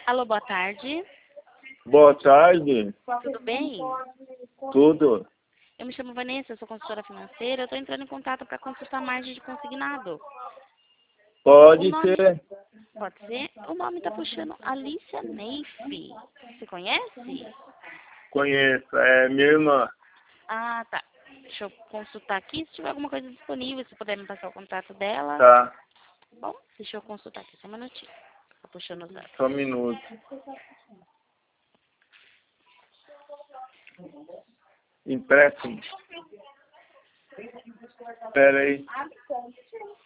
Alô, boa tarde. Boa tarde. Tudo bem? Tudo. Eu me chamo Vanessa, eu sou consultora financeira. Eu estou entrando em contato para consultar margem de consignado. Pode ser. Pode ser? O nome está puxando Alicia Neife. Você conhece? Conheço. É minha irmã. Ah, tá. Deixa eu consultar aqui. Se tiver alguma coisa disponível, se puder me passar o contato dela. Tá. Bom, deixa eu consultar aqui. Só um minutinho. Tá puxando os dados. Só um minuto. Empréstimo. Espera aí.